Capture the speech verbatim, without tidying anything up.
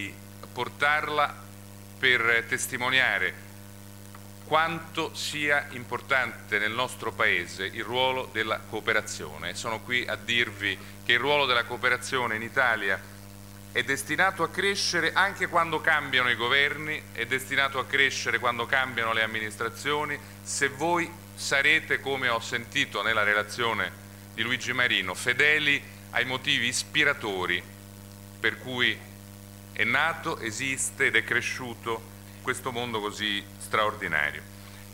vorrei portarla per testimoniare quanto sia importante nel nostro Paese il ruolo della cooperazione. Sono qui a dirvi che il ruolo della cooperazione in Italia è destinato a crescere anche quando cambiano i governi, è destinato a crescere quando cambiano le amministrazioni, se voi sarete, come ho sentito nella relazione di Luigi Marino, fedeli ai motivi ispiratori per cui è nato, esiste ed è cresciuto questo mondo così straordinario.